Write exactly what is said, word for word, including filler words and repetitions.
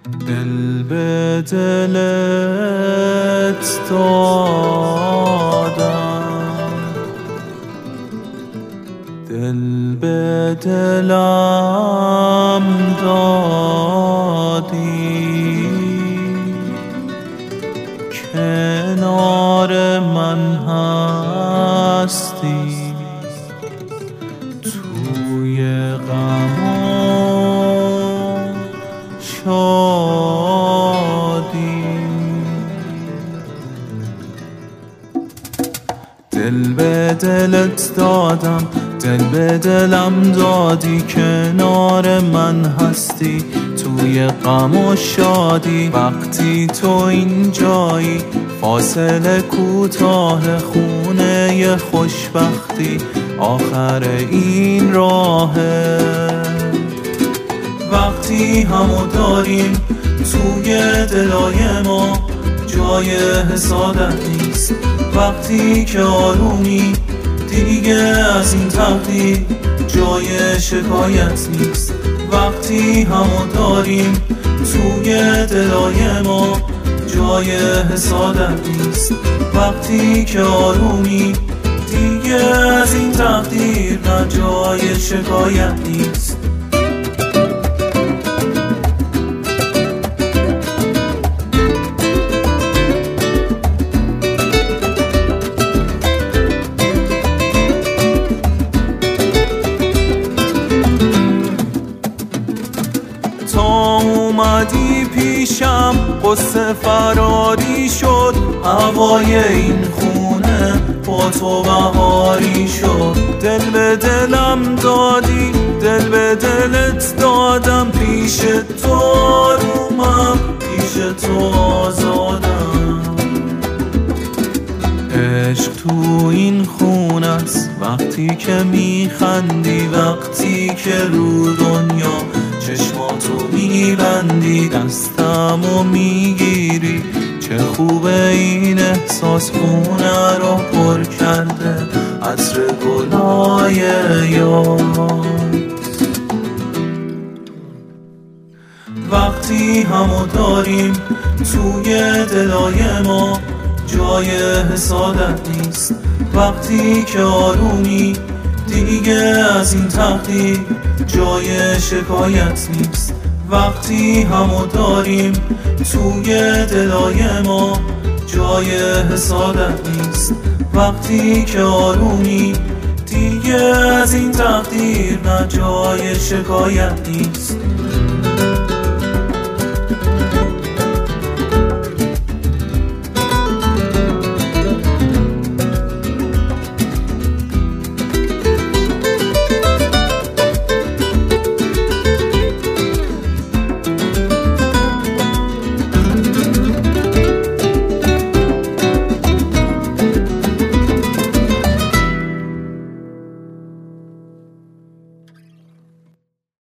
دل به دلت دادم، دل به دلم دادی، کنار من هستی، توی غم و شادی. دل به دلت دادم، دل به دلم دادی، کنار من هستی، توی غم و شادی. وقتی تو اینجایی، فاصله کوتاه، خونه خوشبختی، آخر این راهه. وقتی همو داریم توی دلای ما، جای حسادت نیست. وقتی که آرومی دیگه از این تقدیر، جای شکایت نیست. وقتی همو داریم توی دلای ما، جای حسادت نیست. وقتی که آرومی دیگه از این تقدیر، نه جای شکایت نیست. تا اومدی پیشم قصه فراری شد، هوای این خونه با تو بهاری شد. دل به دلم دادی، دل به دلت دادم، پیش تو آرومم، پیش تو آزادم. عشق تو این خونه است، وقتی که میخندی، وقتی که رو دنیا چشماتو میبندی، دستمو میگیری. چه خوبه این احساس، خونه رو پر کرده عطر گلای یاد. وقتی همو داریم توی دلای ما، جای حسادت نیست. وقتی که آرومی دیگه از این تقدیر، جای شکایت نیست. وقتی همو داریم توی دلای ما، جای حسادت نیست. وقتی که آرومی دیگه از این تقدیر، نه جای شکایت نیست.